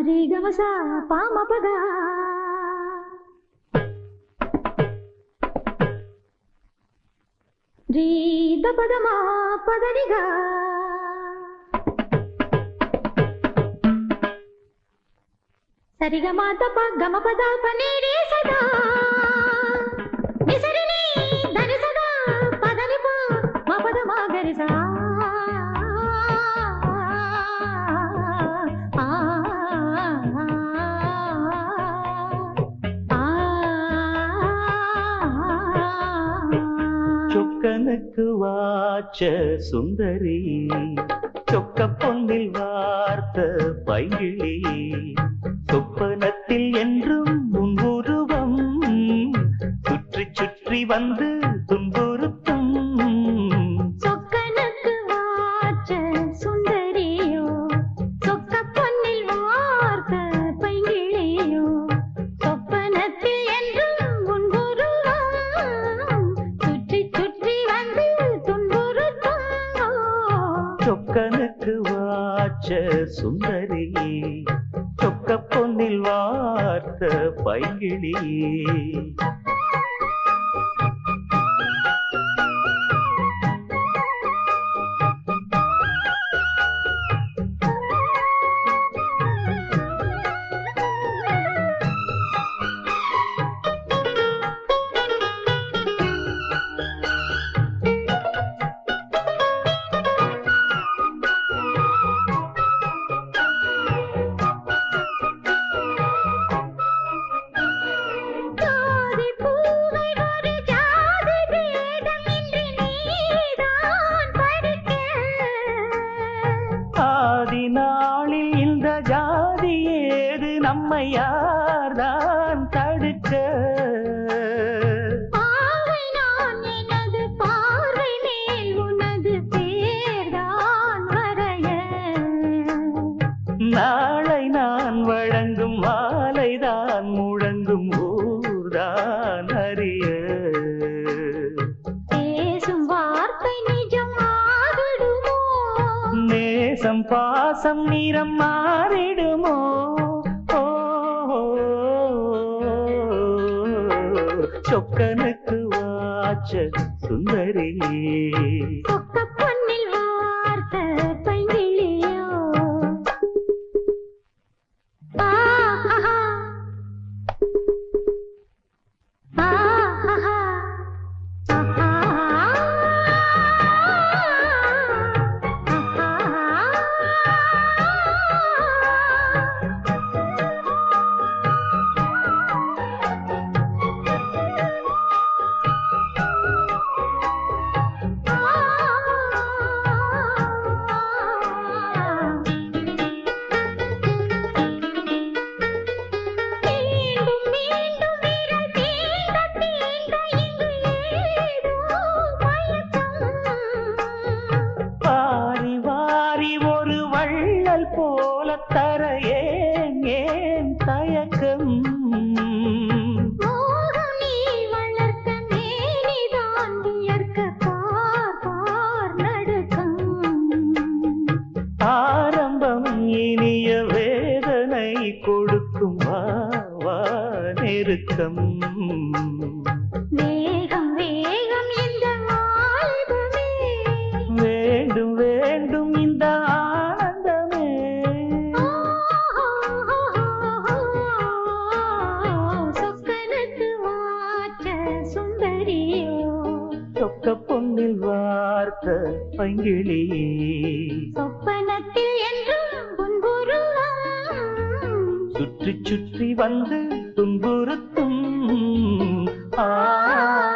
रे गमसा पामा पगा रे द पदमा पदनिगा सरिगा माता प गम पदा पनी रे सदा निसरिनी धनि सदा पदनि प मा पद मा गरि सा சொக்கனுக்கு வாச்ச சுந்தரி சொக்க பொன்னில் வார்த்த பைங்கிளி சொப்பனத்தில் என்றும் உன் உருவம் சுற்றி சுற்றி வந்து துன்புறுத்தும் சொக்கனுக்கு வாச்ச சுந்தரியோ சொக்க பொன்னில் வார்த்த பைங்கிளியோ சொப்பனத்தில் என்றும் உன் உருவம் சுற்றி சுற்றி வந்து துன்புறுத்தும் சொக்கனுக்கு வாச்ச சுந்தரி சொக்க பொன்னில் வார்த்த பைங்கிளி நாளில் இந்த ஜாதி ஏது நம்மை யார்தான் தடுக்க பார்வை நான் எனது பார்வை மேல் உனது பேர்தான் வரைய நாளை நான் வழங்கும் மாலைதான் முழங்கும் ஊர்தான் அறிய பேசும் வார்த்தை நிஜம் ஆகிடுமோ நேசம் பாசம் நிறம் மாறிடுமோ சொக்கனுக்கு வாச்ச சுந்தரி சொக்க பொன்னில் வார்த்த பைங்கிளியோ ஆஹா ஆஹா போல தர ஏன் தயக்கம் மோகம் நீ வளர்க்க மேனிதான் வியர்க்க பார் நடுக்கம் ஆரம்பம் இனிய வேதனை கொடுக்கும் வா நெருக்கம் வேகம் வேகம் இந்த ஆல்பமே வேண்டும் வேண்டும் இந்த சொக்க பொன்னில் வார்த்த பைங்கிளி சொப்பனத்தில் என்றும் புன்புருவம் சுற்றி சுற்றி வந்து துன்புறுத்தும்